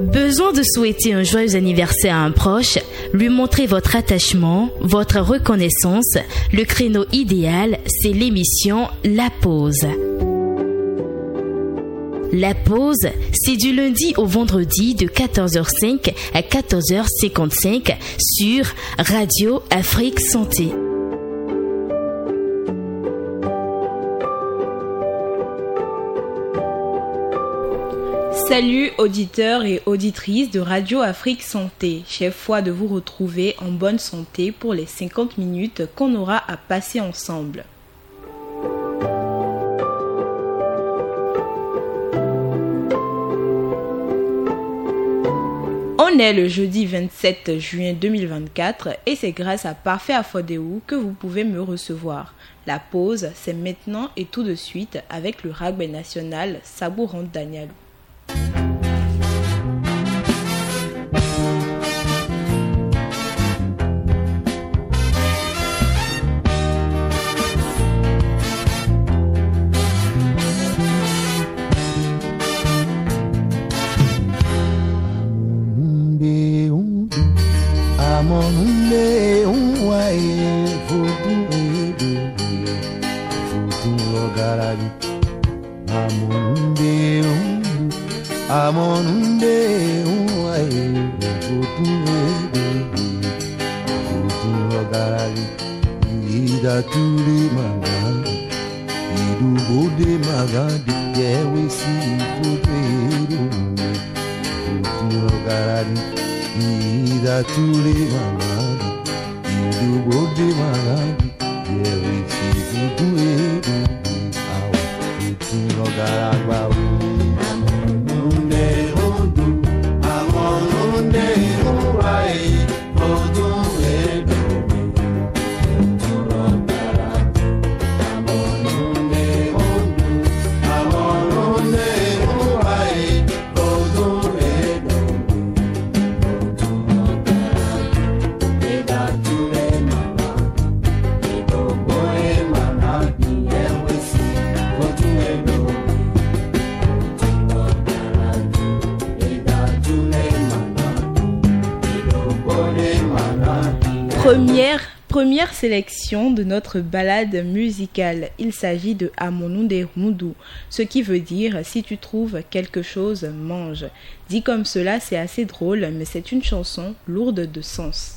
Besoin de souhaiter un joyeux anniversaire à un proche, lui montrer votre attachement, votre reconnaissance. Le créneau idéal, c'est l'émission La Pause. La Pause, c'est du lundi au vendredi de 14h05 à 14h55 sur Radio Afrique Santé. Salut auditeurs et auditrices de Radio Afrique Santé. Chère foi de vous retrouver en bonne santé pour les 50 minutes qu'on aura à passer ensemble. On est le jeudi 27 juin 2024 et c'est grâce à Parfait Afodéou que vous pouvez me recevoir. La pause, c'est maintenant et tout de suite avec le rugby national Sabourante Danielou. Première sélection de notre balade musicale. Il s'agit de Amonunde Rundu, ce qui veut dire si tu trouves quelque chose, mange. Dit comme cela, c'est assez drôle, mais c'est une chanson lourde de sens.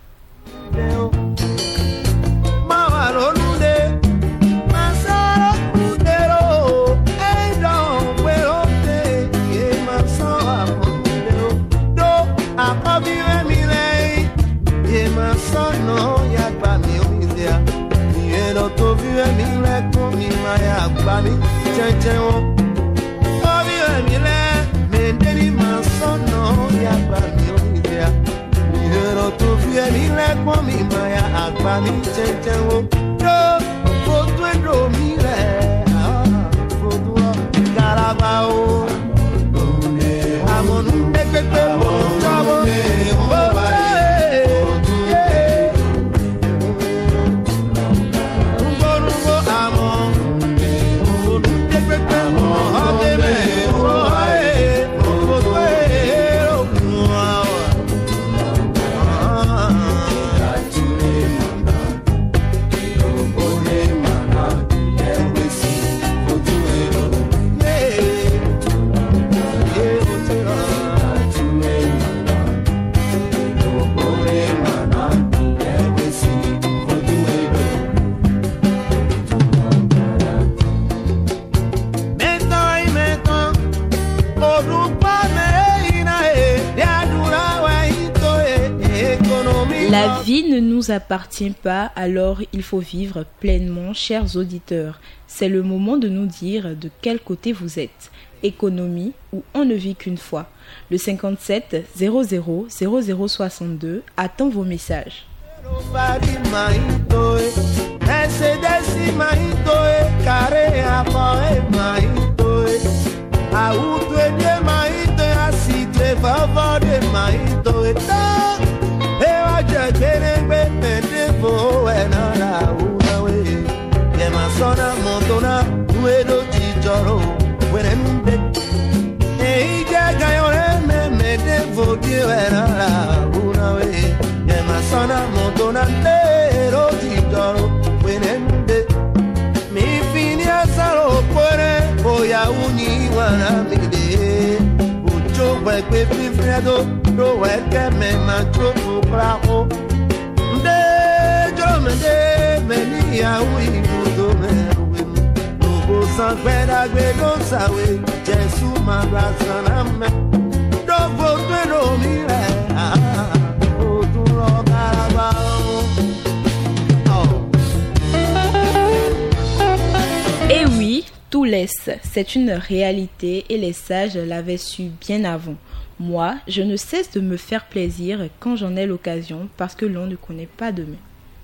La vie ne nous appartient pas, alors il faut vivre pleinement, chers auditeurs. C'est le moment de nous dire de quel côté vous êtes. Économie ou on ne vit qu'une fois. Le 57 00 0062 attend vos messages. era una vez e ma sana montonantero titolo wenende mi fini a salo pore voy a uniwana mide ucho pe fredo do e que me macho bravo de yo me venia ui do me no go san pera gbe do sawe Jesus ma blasa na me do go no mire o tu lo carabao. Et oui, tout laisse, c'est une réalité et les sages l'avaient su bien avant. Moi, je ne cesse de me faire plaisir quand j'en ai l'occasion parce que l'on ne connaît pas demain.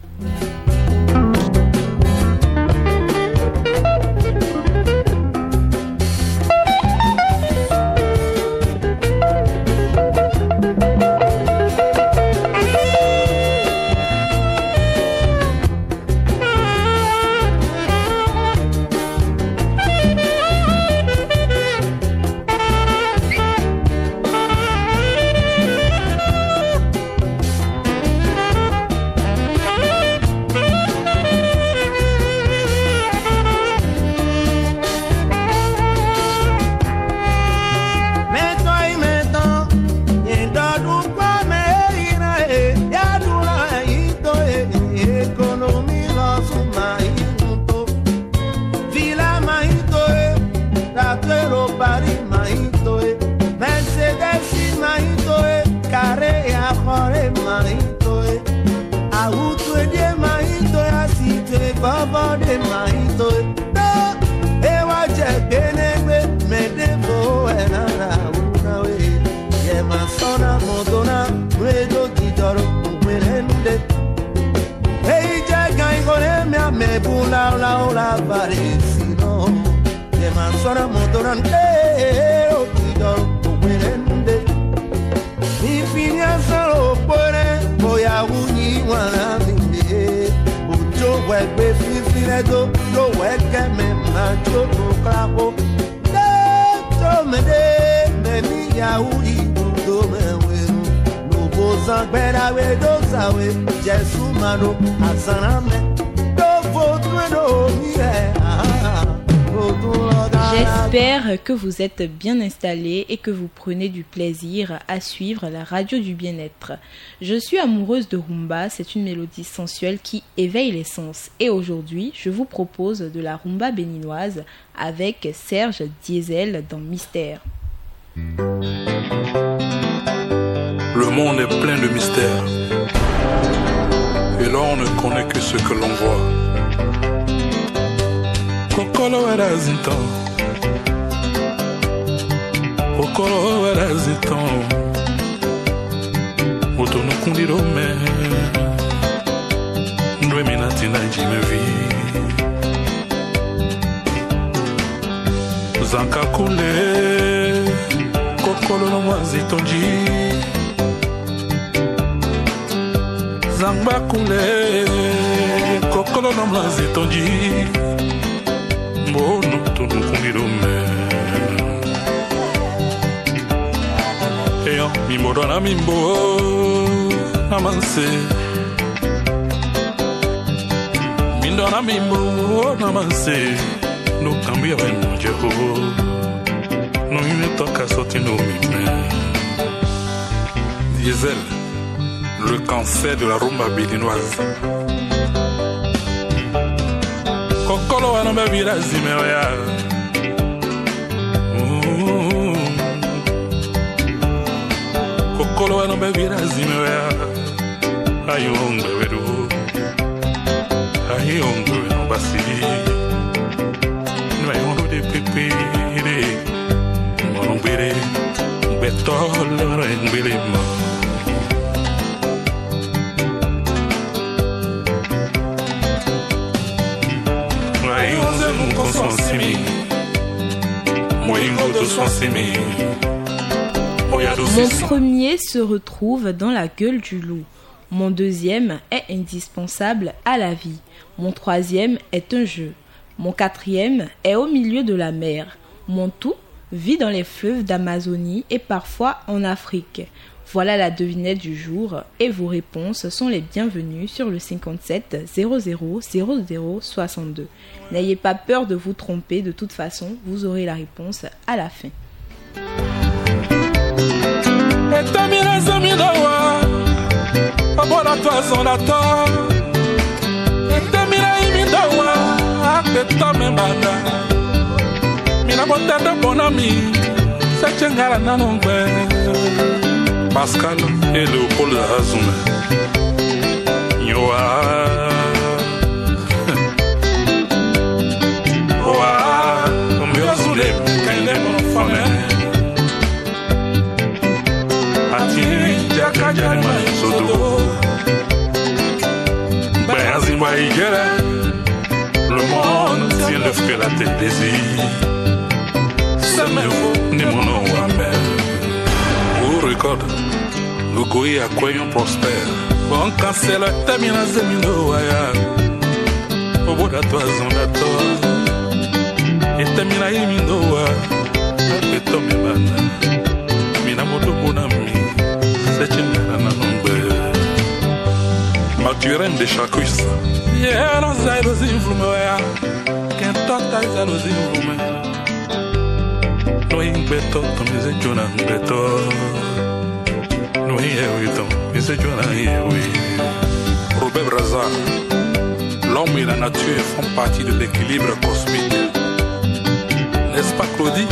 J'espère que vous êtes bien installés et que vous prenez du plaisir à suivre la radio du bien-être. Je suis amoureuse de rumba, c'est une mélodie sensuelle qui éveille les sens. Et aujourd'hui, je vous propose de la rumba béninoise avec Serge Diesel dans Mystère. Le monde est plein de mystères. Et là, on ne connaît que ce que l'on voit. Kokolo erazito, Kokolo erazito, Otono kundirome, Ndwe minatina jimevi, Zanka kule, Kokolo no mwazitonji, Zangba kule, Kokolo no mwazitonji. Bono tono kundirome Eyo mimbo na mimbo namanse Mindo na mimbo namanse No cambia veno jeho No me toca sortir no mime Diesel, le cancer de la rumba béninoise. Kokolo wana bebira zimeya Kokolo wana bebira zimeya Ayongwe wedu Ayongwe no basi Nwayondo de pepe Monombere Betol rengbele mo Mon premier se retrouve dans la gueule du loup. Mon deuxième est indispensable à la vie. Mon troisième est un jeu. Mon quatrième est au milieu de la mer. Mon tout vit dans les fleuves d'Amazonie et parfois en Afrique. Voilà la devinette du jour et vos réponses sont les bienvenues sur le 57 00 00 62. N'ayez pas peur de vous tromper, de toute façon, vous aurez la réponse à la fin. Pascal et Léopold Azoumé. Yoa. Oa. Omiozule, kaine mon fame. Ati, jaka jama sodo. Bayazimba igere. Le monde tient le feu la tête désir. C'est mes faux, ni mon nom amer. Record, le goy a quoi on prospère. Bon cancel la tamina zemino aya. Au bout de toi on attend. Et tamina yemindo wa. Et tombe bana. Mina moto bonami. C'est une nana nombre. Maturen de chacus. Yeah, non sai los influmoya. Quem tota is los influmoya. Noi beto, tomize jona beto. Noi ewiton, mise jona ewi. Robert Braza, l'homme et la nature font partie de l'équilibre cosmique. N'est-ce pas Claudie?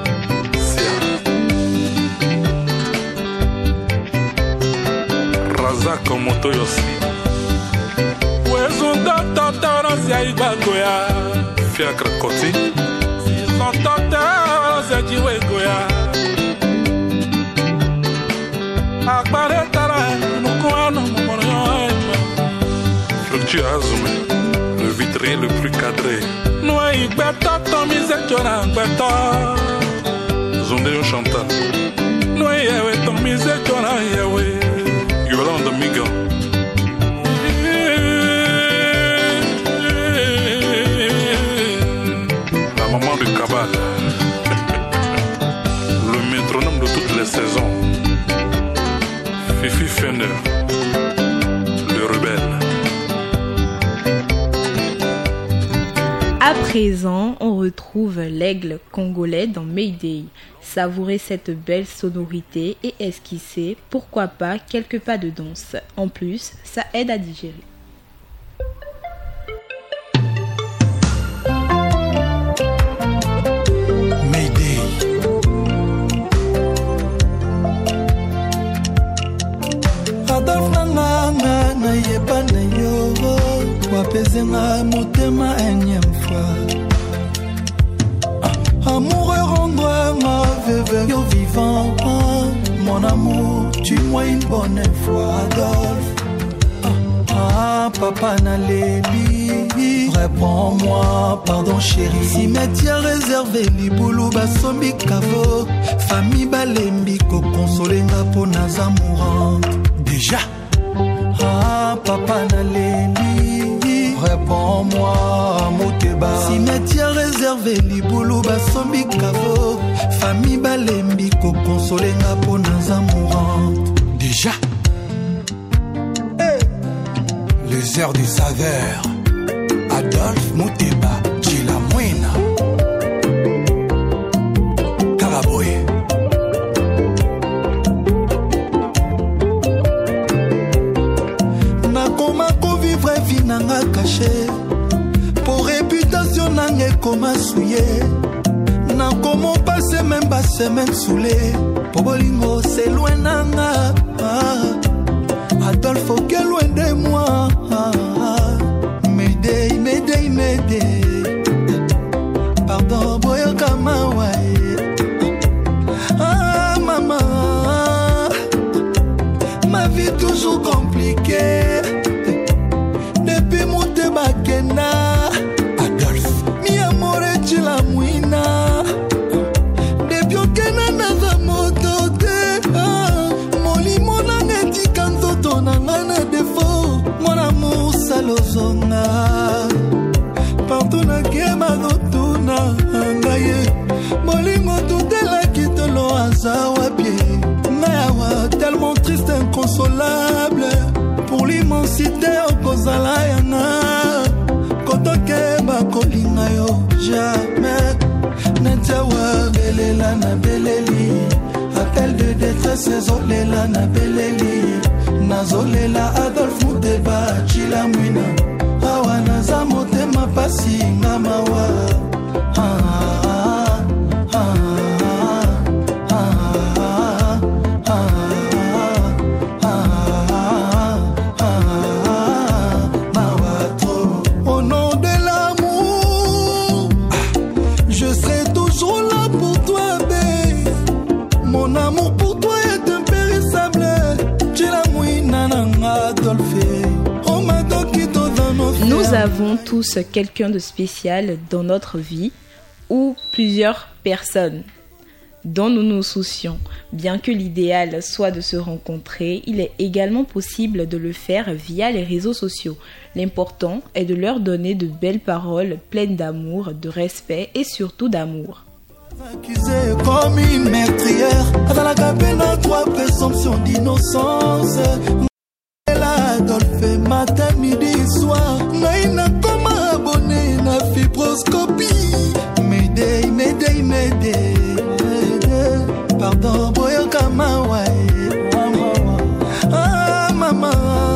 Raza comme Toyosi. Ouezon tata razia ibagoya. Fiacre Koti. Son tata. Fructu Azoumé, le vitrier le plus cadré. Noaï beta, tomise jona beta. Zondéo Chantal. Noaï ewe, tomise jona ewe. Yolande Migan. La maman du Cabal. Saison. Fifi Fender, le rebelle. À présent, on retrouve l'aigle congolais dans Mayday. Savourez cette belle sonorité et esquissez, pourquoi pas, quelques pas de danse. En plus, ça aide à digérer. Apaiser motema énième fois. Amoureux rendre-moi veuve yo vivant. Mon amour, tue-moi une bonne fois, Adolphe. Papa Naléli, réponds-moi, pardon chérie. Cimetière réservé, Liboulou Basombi Kavo. Famille Balembi, Kokonsolenga pour nas amourante. Déjà. Papa Naléli, réponds-moi, Moteba. Cimetière réservé, Liboulou Basombi Kavo. Famille Balembi, Kokonsolenga pour nas amourantes. Déjà. Hey. Les heures du saveur. Adolphe Moteba, Chilamouina. Karaboy. Nanga caché pour réputation nanga comme souillé na comment passer même pas semaine soulé pour bolingo c'est loin nanga Adolphe que loin de moi m'aider pardon boyo kama wae maman ma vie toujours compliquée. Adolphe, mi amore Chilamouina. Depuis okena naza moto te. Molimona neti kanzo tonanga na défaut. Mon amour salozonga. Partout na kema rotuna ngaye. Molingo tutela kitolo azawa pie. Ngayawa tellement inconsolable. Pour l'immensité okozala yanga kotoke bakolinga yo jamais. Netawa belela na beleli, appel de détresse ezolela na beleli. Nazolela Adolphe Muteba chila mwina, awa naza motema pasi nga mawa. Au nom de l'amour, je serai toujours là pour toi, babe. Mon amour pour toi est impérissable. Nous avons tous quelqu'un de spécial dans notre vie ou plusieurs personnes dont nous nous soucions. Bien que l'idéal soit de se rencontrer, il est également possible de le faire via les réseaux sociaux. L'important est de leur donner de belles paroles pleines d'amour, de respect et surtout d'amour. Accusé comme une meurtrière, dans la cabine à trois présomptions d'innocence. Adolphe, matin, midi, soir. Naïna comme abonné, na fibroscopie. M'aider, m'aider, m'aider. Pardon, boyo kamawa. Ah, maman.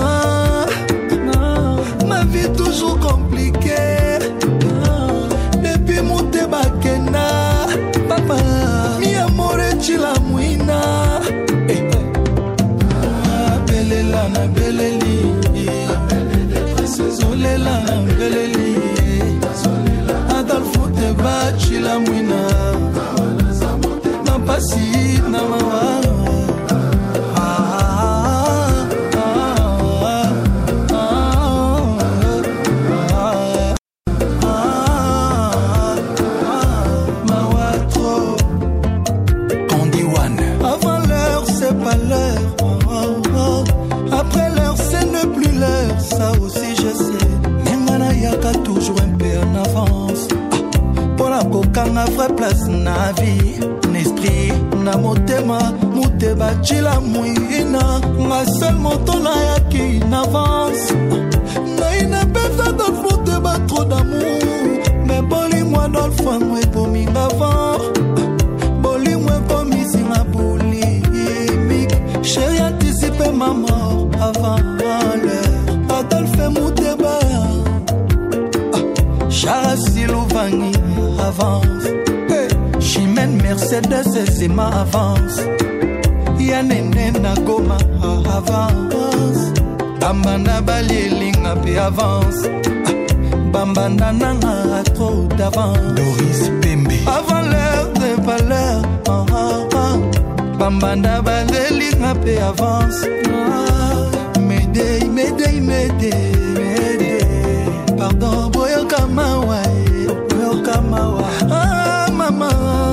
Ma vie toujours compliquée. Depuis mon bakena. Papa, mi amore chila muina. Belela na beleli, zolela na beleli. Adolphe Muteba chila muina, na pasi na mawa. Après l'heure, c'est ne plus l'heure, ça aussi je sais. Mengana yaka toujours un peu en avance. Pour la coca, na vraie place, na vie, n'esprit, na motema, Muteba chila mouina. Ma seule moto na yaki n'avance. Na ina pesa Adolphe Muteba trop d'amour. Mais boli moi dans le fond, moi pour m'y avant. Boli moi pour m'y singa boli. Chérie anticipé ma mort avant l'heure. Adolphe Muteba, Chara Silouvangi avance. Chimène Mercedes et Zema avance. Yanene Nagoma avance. Bambana Balielinga pe avance. Bambana Nanga a trop d'avance. Doris Pembe avant l'heure de valeur. Bambanda Baleli pe avance. M'aider, m'aider, m'aider, m'aider. Pardon, boyo kamawa, boyo kamawa. Ah maman,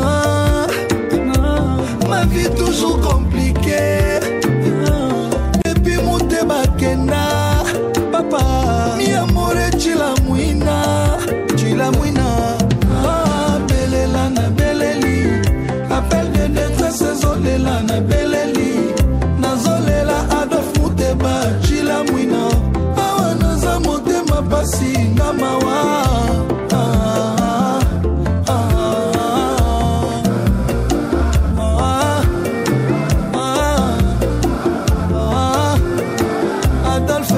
ma vie toujours compliquée. Depuis Muteba kena, papa, mi amore chila muina, chila muina. Ah belela na beleli, appel de détresse zolela na beleli. Nazolela Adolphe Muteba chila muina. Awa naza motema pasi nga mawa. Adolphe,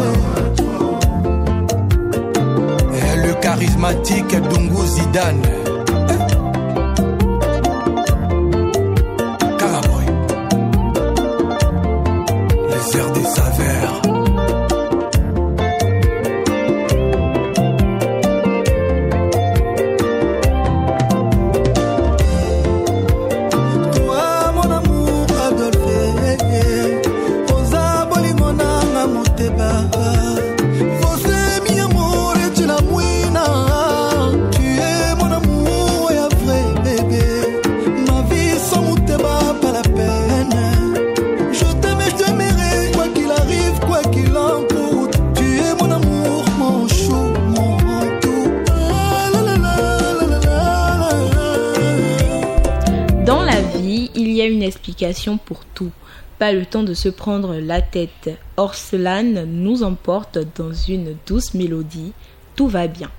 le charismatique Dungu Zidane. Des saveurs. Toi mon amour Adolphe, oza boli monanga Muteba. Você mi amore tu la muina. Tu es mon amour et vrai bébé. Ma vie sans Muteba pas la peine. Je t'aime et je t'aimerai. Quoi qu'il arrive, quoi qu'il en coûte, tu es mon amour, mon chou, mon tout. Dans la vie, il y a une explication pour tout. Pas le temps de se prendre la tête. Orselane nous emporte dans une douce mélodie. Tout va bien.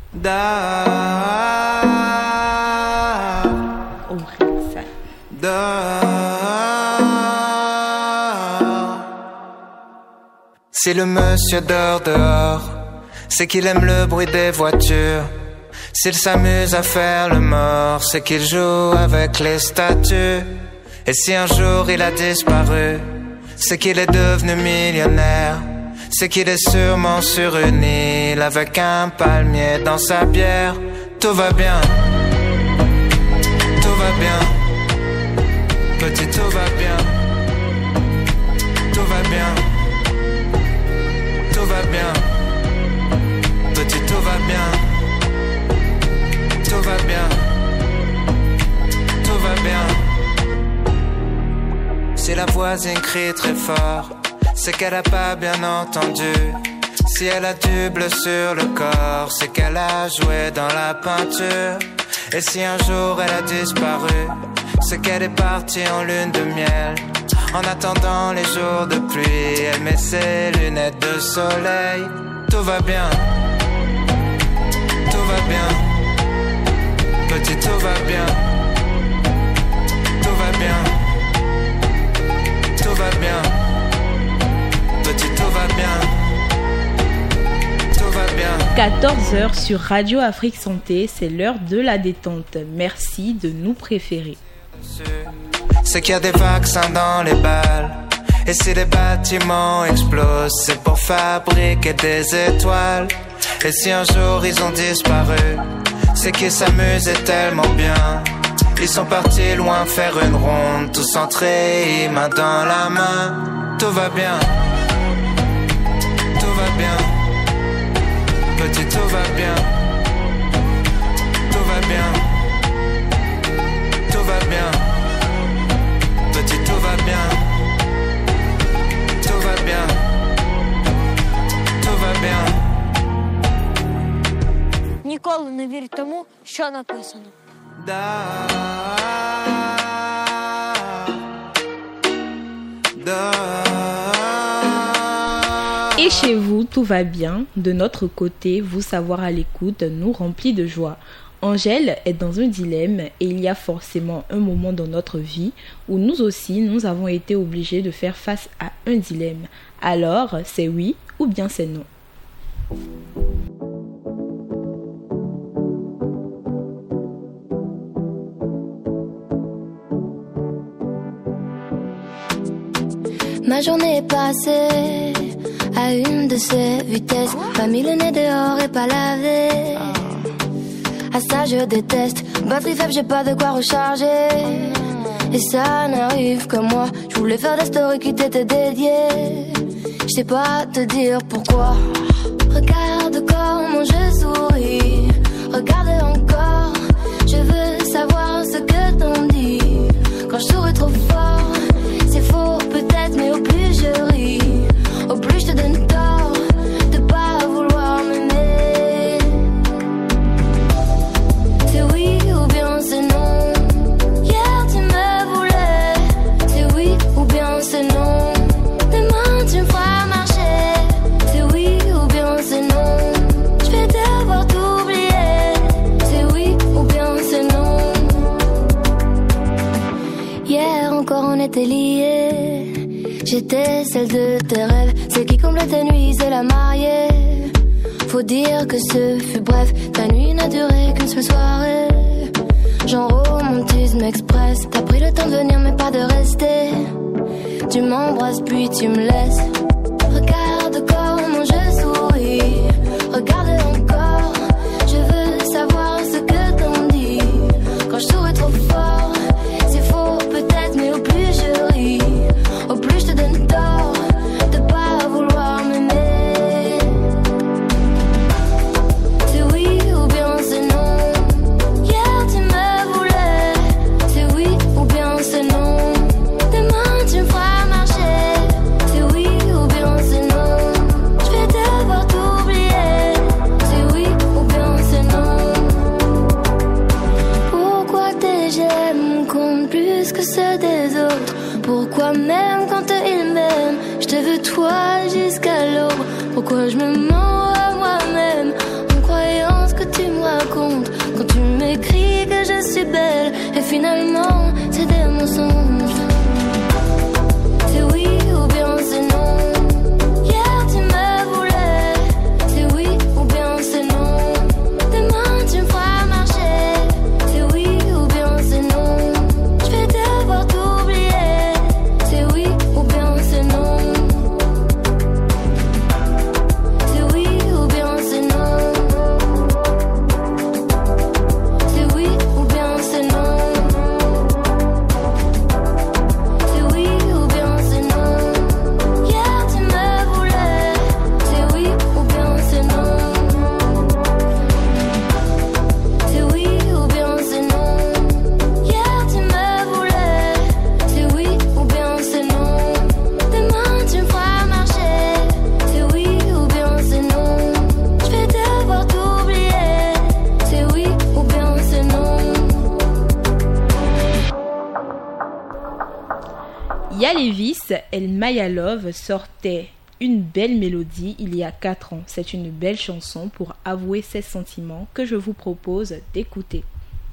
Si le monsieur dort dehors, c'est qu'il aime le bruit des voitures. S'il s'amuse à faire le mort, c'est qu'il joue avec les statues. Et si un jour il a disparu, c'est qu'il est devenu millionnaire. C'est qu'il est sûrement sur une île avec un palmier dans sa bière. Tout va bien, tout va bien. Petit, tout va bien, tout va bien, tout va bien. Petit, tout va bien, tout va bien, tout va bien. Si la voisine crie très fort, c'est qu'elle a pas bien entendu. Si elle a du bleu sur le corps, c'est qu'elle a joué dans la peinture. Et si un jour elle a disparu, c'est qu'elle est partie en lune de miel. En attendant les jours de pluie, elle met ses lunettes de soleil. Tout va bien, tout va bien. Petit, tout va bien, tout va bien, tout va bien. Petit, tout va bien, tout va bien. 14h sur Radio Afrique Santé, c'est l'heure de la détente. Merci de nous préférer. C'est qu'il y a des vaccins dans les balles. Et si les bâtiments explosent, c'est pour fabriquer des étoiles. Et si un jour ils ont disparu, c'est qu'ils s'amusaient tellement bien. Ils sont partis loin faire une ronde, tous entrés, main dans la main. Tout va bien, tout va bien. Petit, tout va bien, tout va bien, tout va bien. Petit, tout va bien, tout va bien, tout va bien. Ніколи не вірь тому, що написано. Et chez vous, tout va bien. De notre côté, vous savoir à l'écoute nous remplit de joie. Angèle est dans un dilemme et il y a forcément un moment dans notre vie où nous aussi, nous avons été obligés de faire face à un dilemme. Alors, c'est oui ou bien c'est non. Ma journée est passée à une de ces vitesses. Pas mis le nez dehors et pas lavé. À ça je déteste. Batterie faible, j'ai pas de quoi recharger. Et ça n'arrive que moi. Je voulais faire des stories qui t'étaient dédiées. Je sais pas te dire pourquoi. Regarde comment je souris. Regarde encore. Je veux savoir ce que t'en dis. Quand je souris trop fort, c'est faux peut-être, mais au plus je ris, au plus je te donne tort de pas vouloir m'aimer. C'est oui ou bien c'est non. Hier tu me voulais. C'est oui ou bien c'est non. Demain tu me feras marcher. C'est oui ou bien c'est non. Je vais devoir t'oublier. C'est oui ou bien c'est non. Hier encore on était liés. J'étais celle de tes rêves, celle qui comblait tes nuits, c'est la mariée. Faut dire que ce fut bref, ta nuit n'a duré qu'une seule soirée. Genre romantisme express, t'as pris le temps de venir mais pas de rester. Tu m'embrasses puis tu me laisses. Regarde comment je souris, regarde encore. Je veux savoir ce que t'en dis. Quand je souris trop fort, c'est faux peut-être, mais au plus je ris, au plus je te donne tort de pas vouloir m'aimer. C'est oui ou bien c'est non. Hier tu me voulais. C'est oui ou bien c'est non. Demain tu me feras marcher. C'est oui ou Pourquoi même quand il m'aime, je te veux toi jusqu'à l'aube. Pourquoi je me mens à moi-même en croyant ce que tu me racontes quand tu m'écris que je suis belle et finalement c'est des mensonges. C'est oui ou bien c'est non. Hier tu me voulais. C'est oui ou bien c'est non. Demain tu me feras marcher. C'est oui ou bien c'est non. Je vais devoir t'oublier. C'est oui ou bien c'est non. C'est oui ou bien c'est non. C'est oui ou bien c'est non. C'est oui ou bien c'est non. Hier tu me voulais. C'est oui ou bien c'est non. C'est oui ou bien c'est non. Hier tu me voulais. C'est oui ou bien c'est non. Demain tu me feras marcher. C'est oui ou bien c'est non. Je vais devoir t'oublier. C'est oui ou bien c'est non. Yalevis El Mayalov sortait une belle mélodie il y a 4 ans. C'est une belle chanson pour avouer ses sentiments que je vous propose d'écouter.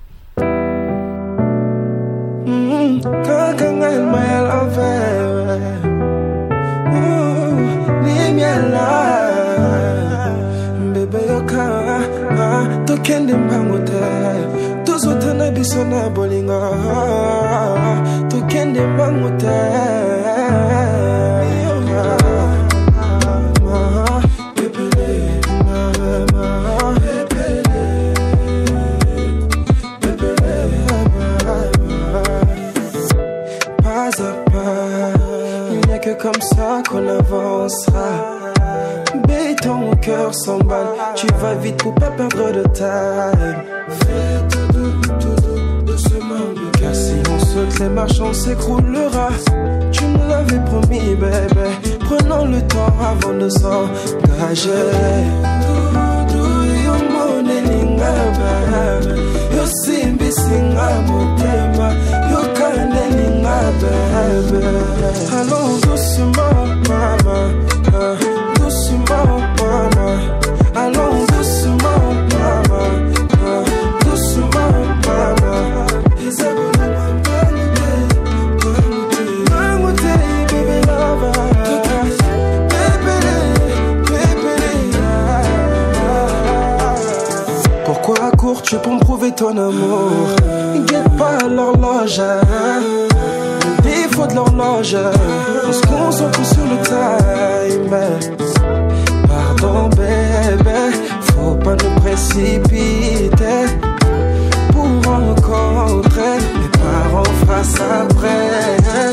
Pas à pas, il n'y a que comme ça qu'on avancera. Béton, mon cœur s'emballe, tu vas vite pour pas perdre de time. Fais tout doux, doucement, car si on saute les marches, on s'écroulera. Tu me l'avais promis, bébé, prenons le temps avant de s'engager. Yo monelinga bebe, yo simbi singa motema, yo kanelinga bebe. Allons doucement, mama, doucement, mama. Allons doucement, mama, doucement, mama. Isabelle, mamoute, baby lover. Pourquoi cours-tu pour me prouver ton amour? Guette pas l'horloge, le défaut de l'horloge. On se concentre sur le time. Pardon bébé, faut pas nous précipiter pour rencontrer mes parents face après.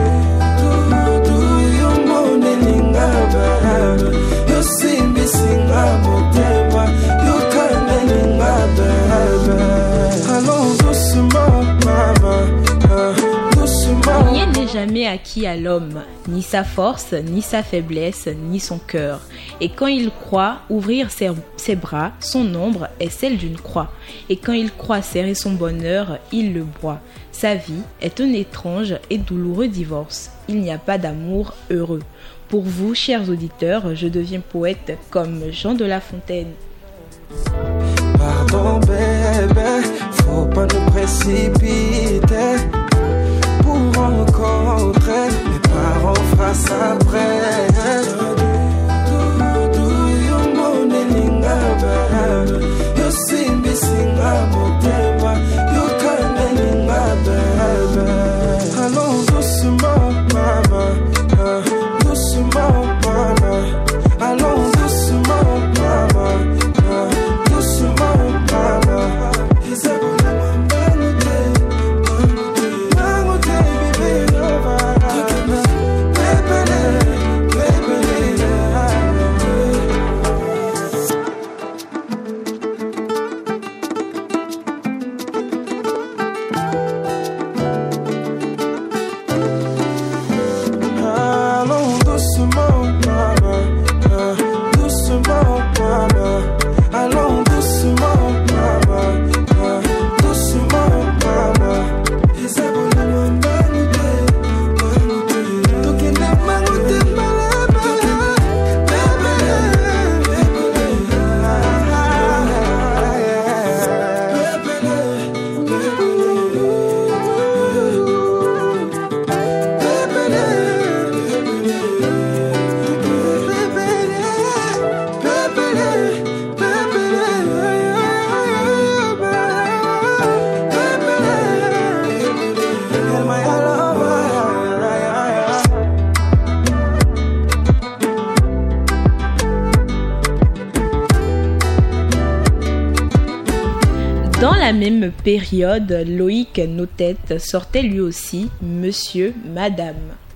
Yo monelinga bebe, yo simbi singa motema, yo kanelinga bebe. Allons doucement, mama, doucement. Rien n'est jamais acquis à l'homme, ni sa force, ni sa faiblesse, ni son cœur. Et quand il croit ouvrir ses bras, son ombre est celle d'une croix. Et quand il croit serrer son bonheur, il le broie. Sa vie est un étrange et douloureux divorce. Il n'y a pas d'amour heureux. Pour vous, chers auditeurs, je deviens poète comme Jean de La Fontaine. Pardon bébé, faut pas nous précipiter pour rencontrer mes parents face après. Yo monelinga bebe, yo simbi singa motema, yo kanelinga bebe. Allons doucement, mama, doucement, mama. Allons doucement, mama, doucement, mama. Isabelle, mamoute, baby lover. la même période, Loïc Notet sortait lui aussi Monsieur, Madame.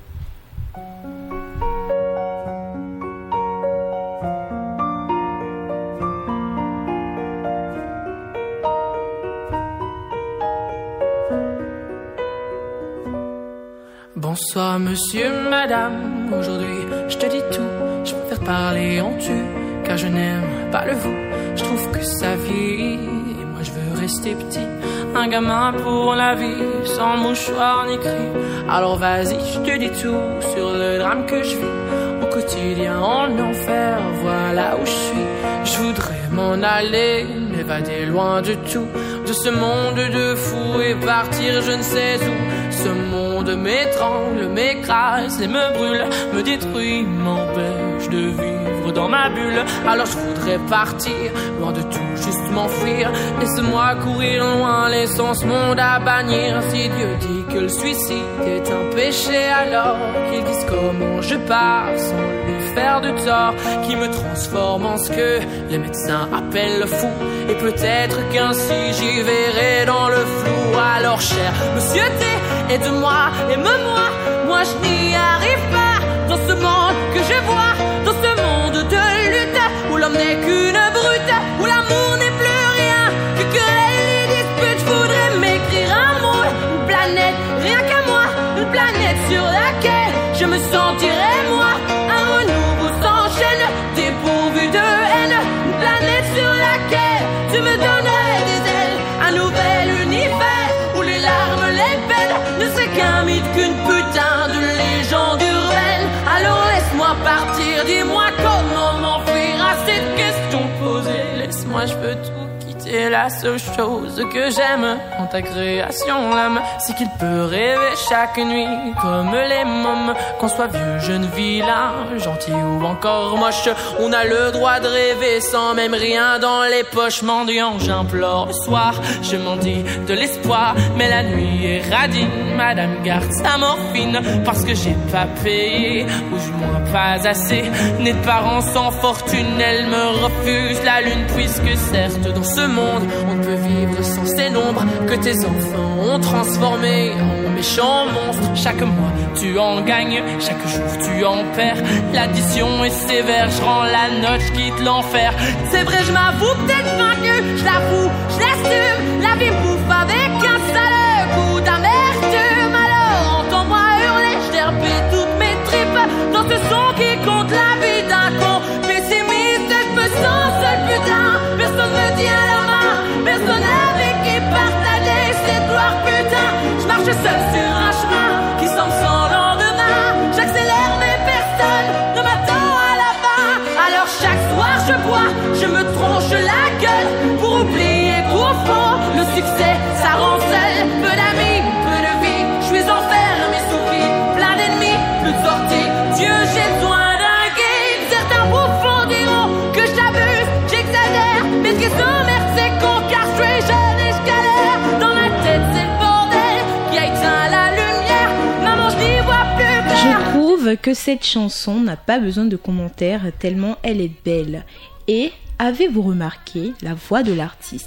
Bonsoir monsieur, madame, aujourd'hui je te dis tout, je préfère parler en tu, car je n'aime pas le vous, je trouve que ça vieillit, et moi je veux rester petit, un gamin pour la vie, sans mouchoir ni cri, alors vas-y je te dis tout, sur le drame que je vis, au quotidien en enfer, voilà où je suis, je voudrais m'en aller, m'évader loin de tout, de ce monde de fous et partir je ne sais où. Ce monde m'étrangle, m'écrase et me brûle, me détruit, m'empêche de vivre dans ma bulle. Alors je voudrais partir, loin de tout, juste m'enfuir. Laisse-moi courir loin, laissant ce monde à bannir. Si Dieu dit que le suicide est un péché, alors qu'il dise comment je pars sans lui faire de tort, qui me transforme en ce que les médecins appellent le fou. Et peut-être qu'ainsi j'y verrai dans le flou. Alors cher monsieur T, aide-moi, aime-moi, moi je n'y arrive pas. Dans ce monde que je vois, dans ce monde de lutte, où l'homme n'est qu'une brute, où l'amour n'est plus rien que querelle et dispute. Je voudrais m'écrire un mot, une planète, rien qu'à moi, une planète sur laquelle je me sentirais moi. Un renouveau s'enchaîne, dépourvu de haine, une planète sur laquelle tu me donnerais des ailes, un nouvel univers où les larmes, les peines ne seraient qu'un mythe, qu'une putain de légende urbaine. Alors laisse-moi partir, dis-moi comment m'enfuir à cette question posée. Laisse-moi, je peux tout quitter, la seule chose que j'aime en ta création, l'âme, c'est qu'il peut rêver chaque nuit comme les mômes. Qu'on soit vieux, jeune, vilain, gentil ou encore moche, on a le droit de rêver sans même rien dans les poches. Mendiant, j'implore le soir, je m'en dis de l'espoir, mais la nuit est radine, madame garde sa morphine, parce que j'ai pas payé, ou du moins pas assez. Née de parents sans fortune, elle me refuse la lune, puisque certes dans ce monde on ne peut vivre sans ces nombres que tes enfants ont transformé en méchants monstres. Chaque mois tu en gagnes, chaque jour tu en perds, l'addition est sévère, je rends la note, je quitte l'enfer. C'est vrai, je m'avoue peut-être vaincu, je l'avoue, je l'assume, la vie bouffe avec un sale goût d'amertume. Alors entends-moi hurler, je dérbite toutes mes tripes dans ce son qui compte la vie d'un con pessimiste. Je me sens seul, putain, personne me tient la main, personne avec qui partager cette gloire, putain. Je marche seul sur un chemin qui semble sans lendemain, j'accélère mais personne ne m'attend à la fin. Alors chaque soir je bois, je me tronche la gueule pour oublier qu'au fond le succès ça rend seul. Peu d'amis, peu de vie, je suis enfermé sous vie, plein d'ennemis, plus de sortie. Dieu, j'ai besoin d'un guide. Certains bouffons diront que j'abuse, j'exagère, mais ce qui est sommaire c'est con, car je suis jeune et je galère. Dans ma tête c'est le bordel qui a éteint la lumière, maman je n'y vois plus clair. Je trouve que cette chanson n'a pas besoin de commentaires tellement elle est belle. Et avez-vous remarqué la voix de l'artiste?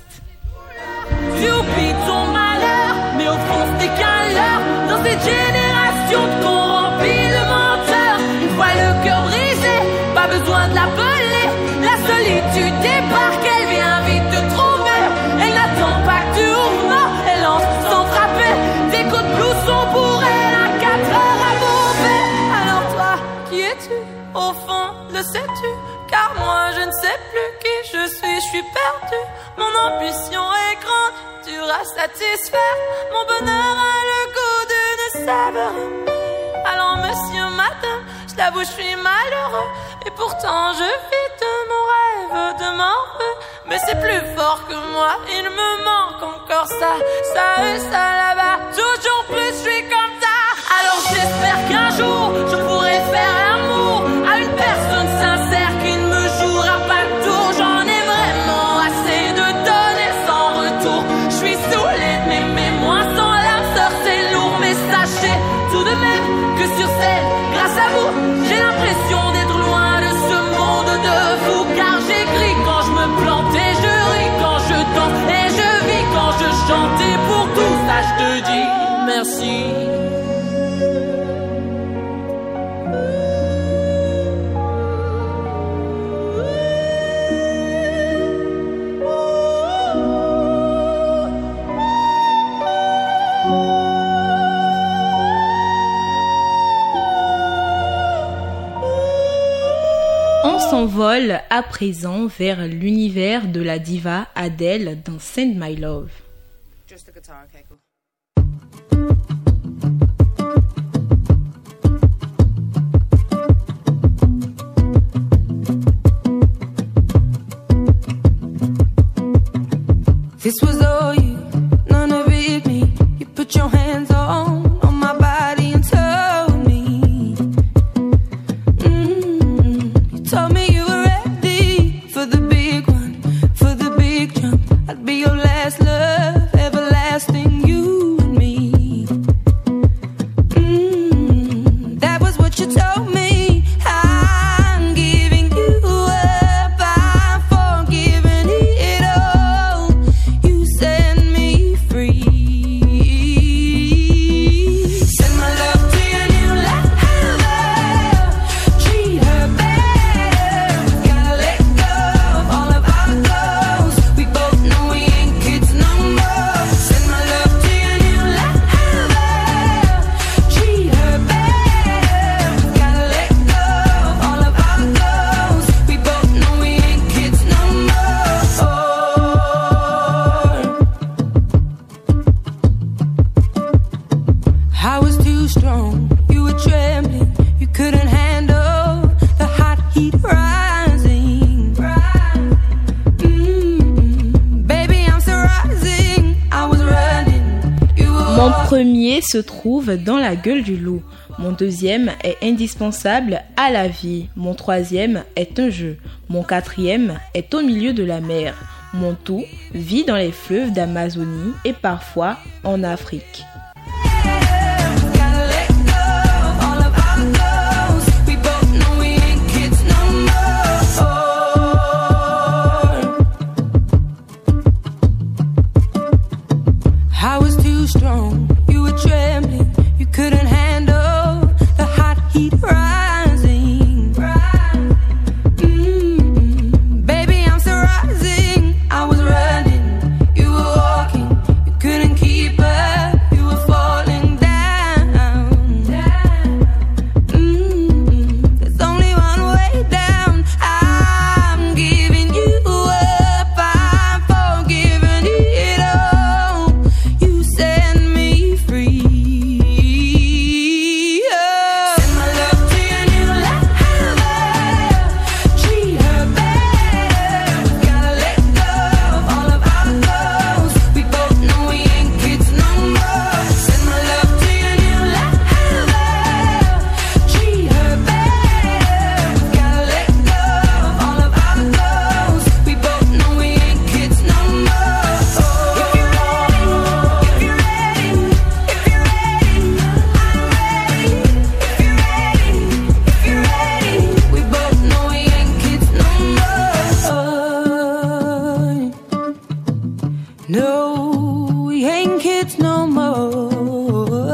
Tu oublies ton malheur, mais au fond c'était qu'un leurre. Dans cette génération de corrompus, le menteur, une fois le cœur brisé, pas besoin de l'appeler. La solitude débarque, elle vient vite te trouver. Elle n'attend pas que tu ouvres, non, elle lance sans frapper. Des coups de blouson pour elle, à 4 heures à bouffer. Alors toi, qui es-tu? Au fond, le sais-tu? Car moi je ne sais plus qui je suis perdu. Mon ambition est grande, dure à satisfaire. Mon bonheur a le goût d'une saveur. Alors monsieur, madame, je l'avoue je suis malheureux, et pourtant je vis de mon rêve, de mon vœu. Mais c'est plus fort que moi, il me manque encore ça et ça là-bas. Toujours plus je suis comme ça. Alors j'espère qu'un jour je pourrai faire l'amour à une personne sincère qui ne me jouera pas de tour. J'en ai vraiment assez de donner sans retour. Je suis saoulé de m'aimer, moi sans l'âme sœur c'est lourd. Mais sachez tout de même que sur scène, grâce à vous, j'ai l'impression d'être loin de ce monde de fous. Car j'écris quand je me plante et je ris quand je danse et je vis quand je merci. On s'envole à présent vers l'univers de la diva Adele dans Send My Love. Just the guitar, okay, cool. This was all you, none of it me. You put your hands on my body and told me. You told me you were ready for the big one, for the big jump. I'd be your last love, everlasting, you and me. That was what you told me. I'm giving you up, I'm forgiving it all. You set me free. Send my love to your new lover. Treat her better. Gotta let go of all of our goals. We both know we ain't kids no more. Send my love to your new lover. Treat her better. Gotta let go of all of our goals. We both know we ain't kids no more. I was too strong, you were trembling, you couldn't handle the hot heat rising. Baby, I'm still rising, I was running, you were Mon premier se trouve dans La Gueule du Loup. Mon deuxième est indispensable à la vie. Mon troisième est un jeu. Mon quatrième est Au milieu de la mer. Mon tout vit dans les fleuves d'Amazonie et parfois en Afrique. gotta let go of all of our goals. We both know we ain't kids no more. I was too strong, you were trembling, you couldn't handle the hot heat rising. Baby, I'm still rising, I was running, you were walking, you couldn't keep up, you were falling down. There's only one way down. I'm giving you up, I'm forgiving it all. You set me free. Send my love to your new lover. Treat her better. Gotta let go of all of our goals. We both know we ain't kids no more. Send my love to your new lover. Treat her better. Gotta let go of all of our goals. We both know we ain't kids no more. If you're ready, if you're ready, if you're ready, I'm ready. If you're ready, if you're ready, we both know we ain't kids no more. No, we ain't kids no more.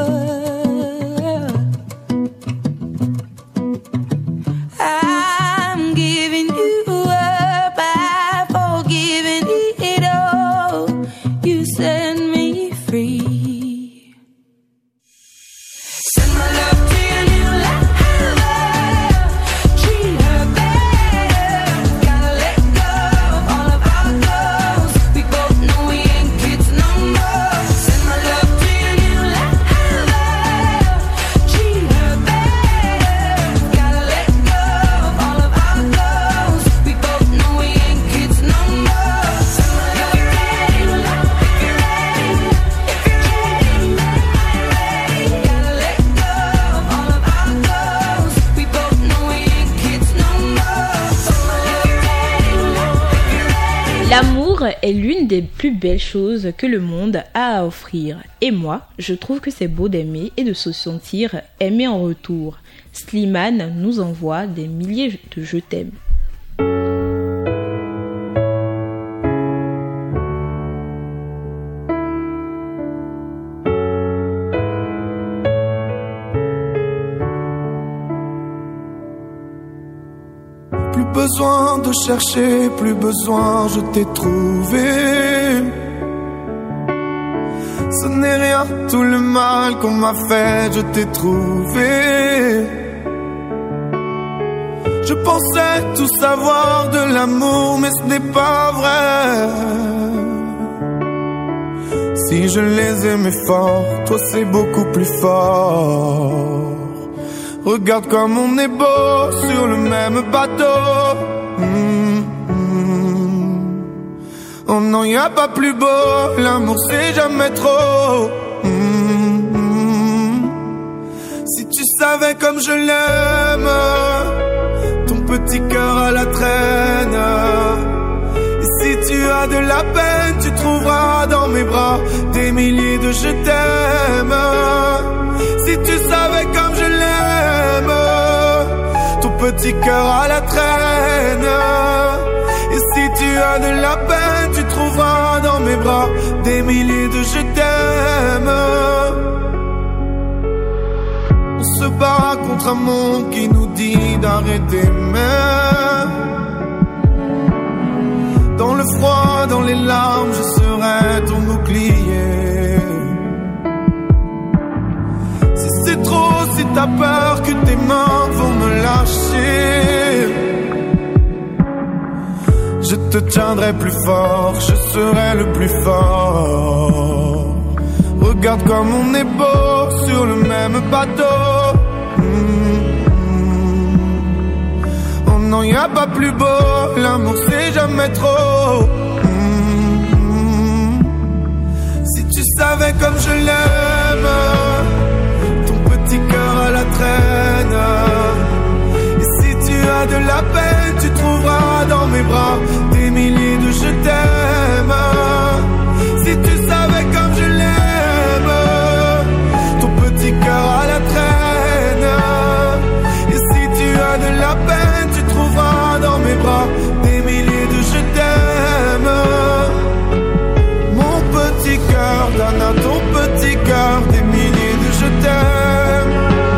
I'm giving you up, I'm forgiving it all. You set me free. Send my love to your new lover. Treat her better. Gotta let go of all of our goals. We both know we ain't kids no more. Send my love to your new lover. Treat her better. Gotta let go of all of our goals. We both know we ain't kids no more. Send my love. If you're ready, if you're ready, if you're ready, I'm ready. Gotta let go of all of our goals. We both know we ain't kids no more. If you're ready, if you're ready. L'amour est l'une des plus belles choses que le monde a à offrir. Et moi, je trouve que c'est beau d'aimer et de se sentir aimé en retour. Slimane nous envoie des milliers de je t'aime. besoin de chercher, plus besoin, je t'ai trouvé. Ce n'est rien, tout le mal qu'on m'a fait, je t'ai trouvé. Je pensais tout savoir de l'amour, mais ce n'est pas vrai. Si je les aimais fort, toi c'est beaucoup plus fort. Regarde comme on est beau sur le même bateau. Oh non, y a pas plus beau, l'amour c'est jamais trop. Si tu savais comme je l'aime, ton petit cœur à la traîne. Et si tu as de la peine, tu trouveras dans mes bras des milliers de je t'aime. Si tu savais comme je l'aime, ton petit cœur à la traîne. Et si tu as de la peine, tu trouveras dans mes bras des milliers de je t'aime. On se bat contre un monde qui nous dit d'arrêter même. Dans le froid, dans les larmes, je serai ton bouclier. Si c'est trop, si t'as peur que tes mains vont me lâcher, je te tiendrai plus fort, je serai le plus fort. Regarde comme on est beau sur le même bateau. Oh non, y a pas plus beau, l'amour c'est jamais trop. Si tu savais comme je l'aime, ton petit cœur à la traîne. Et si tu as de la peine, tu trouveras dans mes bras des milliers de je t'aime. Si tu savais comme je l'aime, ton petit cœur à la traîne. Et si tu as de la peine, tu trouveras dans mes bras des milliers de je t'aime. Mon petit cœur donne à ton petit cœur des milliers de je t'aime.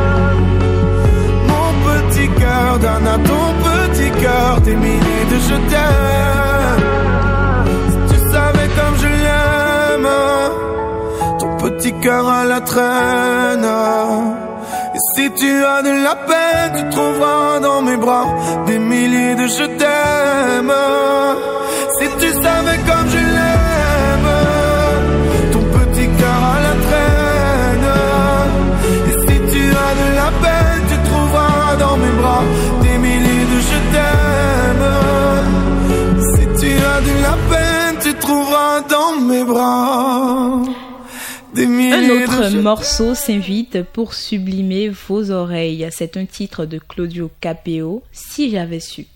Mon petit cœur donne à ton petit cœur des milliers de je t'aime. Si tu savais comme je l'aime, ton petit cœur à la traîne. Et si tu as de la peine, tu trouveras dans mes bras des milliers de je t'aime. Si tu savais comme je l'aime, ton petit cœur à la traîne. Et si tu as de la peine, tu trouveras dans mes bras des milliers de je t'aime. Si tu as de la peine, tu trouveras dans mes bras. Un autre morceau s'invite pour sublimer vos oreilles. C'est un titre de Claudio Capéo, Si j'avais su.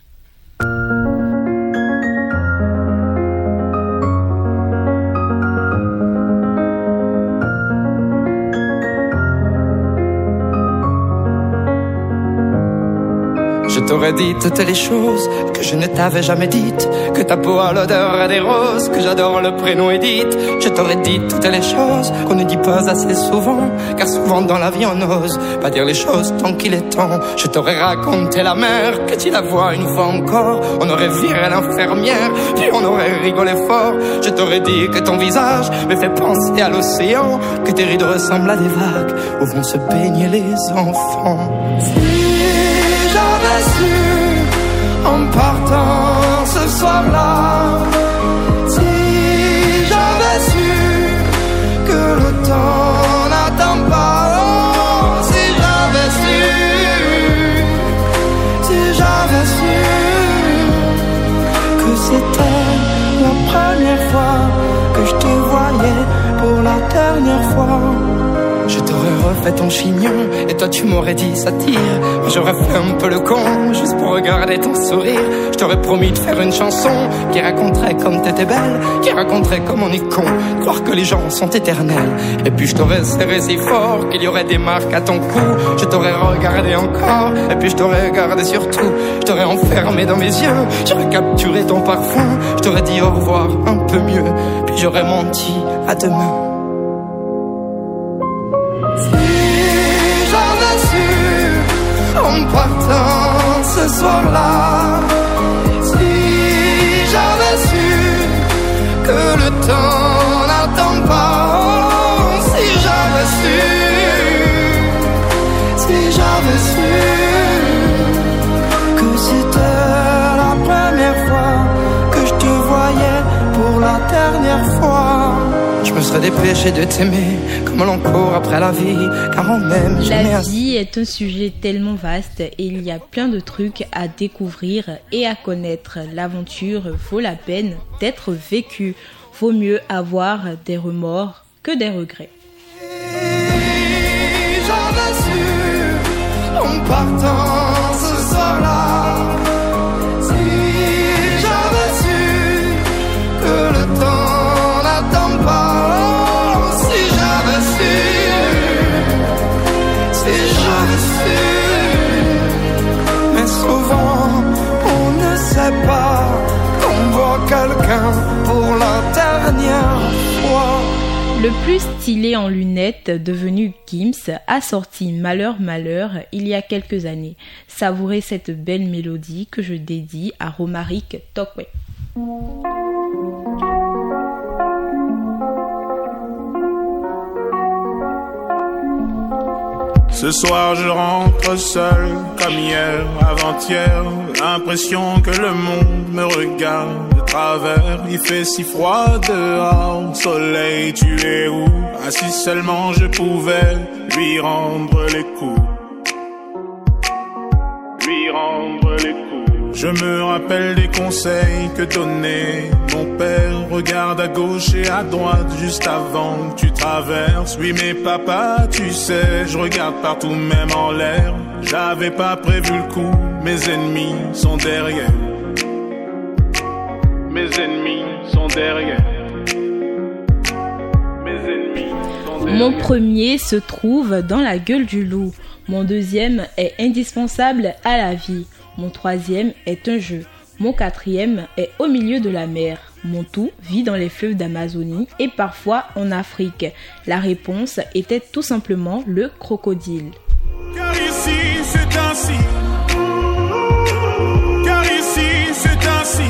Je t'aurais dit toutes les choses que je ne t'avais jamais dites, que ta peau a l'odeur des roses, que j'adore le prénom Edith. Je t'aurais dit toutes les choses qu'on ne dit pas assez souvent, car souvent dans la vie on n'ose pas dire les choses tant qu'il est temps. Je t'aurais raconté la mer, que tu la vois une fois encore. On aurait viré l'infirmière, puis on aurait rigolé fort. Je t'aurais dit que ton visage me fait penser à l'océan, que tes rides ressemblent à des vagues où vont se baigner les enfants. J'avais su en partant ce soir-là, si j'avais su que le temps n'attend pas, oh, si j'avais su que c'était la première fois que je te voyais pour la dernière fois. Je t'aurais refait ton chignon et toi tu m'aurais dit ça tire. J'aurais fait un peu le con juste pour regarder ton sourire. Je t'aurais promis de faire une chanson qui raconterait comme t'étais belle, qui raconterait comme on est con, croire que les gens sont éternels. Et puis je t'aurais serré si fort qu'il y aurait des marques à ton cou. Je t'aurais regardé encore et puis je t'aurais regardé surtout. Je t'aurais enfermé dans mes yeux, j'aurais capturé ton parfum. Je t'aurais dit au revoir un peu mieux, puis j'aurais menti à demain. En partant ce soir-là, dernière fois. Je me serais dépêché de t'aimer comme l'on court après la vie, car on m'aime jamais La assez. vie est un sujet tellement vaste et il y a plein de trucs à découvrir et à connaître. L'aventure vaut la peine d'être vécue. Vaut mieux avoir des remords que des regrets. J'avais su en partant ce soir-là, si j'avais su que le temps n'attend pas, si j'avais su, mais souvent on ne sait pas qu'on voit quelqu'un pour la dernière fois. Le plus stylé en lunettes, devenu Gims, a sorti Malheur Malheur il y a quelques années. Savourez cette belle mélodie que je dédie à Romaric Tokwe. Ce soir je rentre seul comme hier, avant-hier. L'impression que le monde me regarde de travers. Il fait si froid dehors, soleil tu es où? Ah si seulement je pouvais lui rendre les coups, lui rendre les coups. Je me rappelle des conseils que donnait mon père. Regarde à gauche et à droite juste avant que tu traverses. Oui mais papa tu sais, je regarde partout même en l'air. J'avais pas prévu le coup, mes ennemis sont derrière. Mes ennemis sont derrière. Mes ennemis sont derrière. Mon premier se trouve dans la gueule du loup. Mon deuxième est indispensable à la vie. Mon troisième est un jeu. Mon quatrième est au milieu de la mer. Mon tout vit dans les fleuves d'Amazonie et parfois en Afrique. La réponse était tout simplement le crocodile. Car ici c'est ainsi. Car ici c'est ainsi.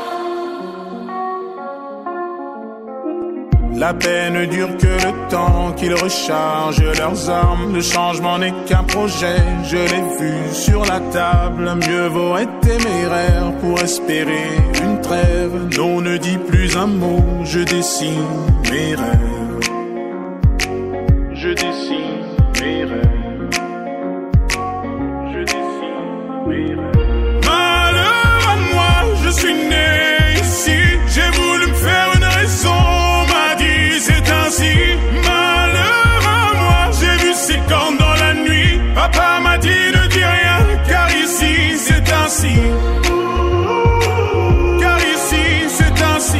La paix ne dure que le temps qu'ils rechargent leurs armes. Le changement n'est qu'un projet, je l'ai vu sur la table. Mieux vaut être téméraire pour espérer une trêve. Non, ne dis plus un mot, je dessine mes rêves. Je dessine mes rêves. Je dessine mes rêves. Malheur à moi, je suis né ici. J'ai voulu me faire une raison. C'est ainsi, malheur à moi, j'ai vu ses cornes dans la nuit. Papa m'a dit ne dis rien, car ici c'est ainsi. Car ici c'est ainsi.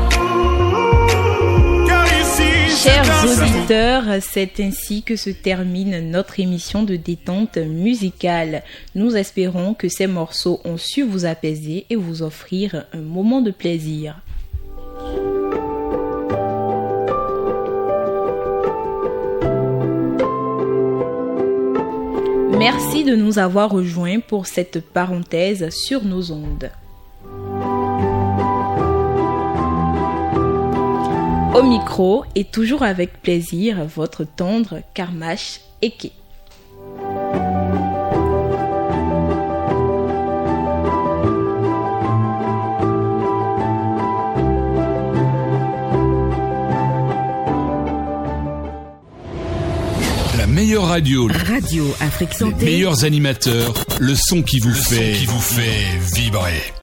Car ici c'est Chers ainsi. auditeurs, c'est ainsi que se termine notre émission de détente musicale. Nous espérons que ces morceaux ont su vous apaiser et vous offrir un moment de plaisir. Merci de nous avoir rejoints pour cette parenthèse sur nos ondes. Au micro et toujours avec plaisir, votre tendre Karmash Eke. Meilleure radio, Radio Afrique Santé, les meilleurs animateurs, le son qui vous fait vibrer.